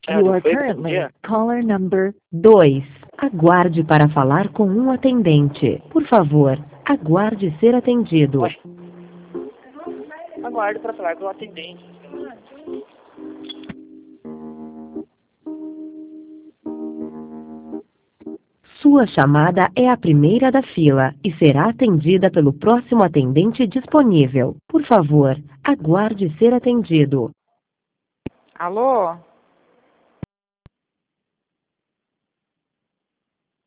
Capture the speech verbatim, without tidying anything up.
É, You já are foi? currently Dia? caller number dois. Aguarde para falar com um atendente. Por favor, aguarde ser atendido. Ué. Aguardo pra falar com o atendente. Sua chamada é a primeira da fila e será atendida pelo próximo atendente disponível. Por favor, aguarde ser atendido. Alô?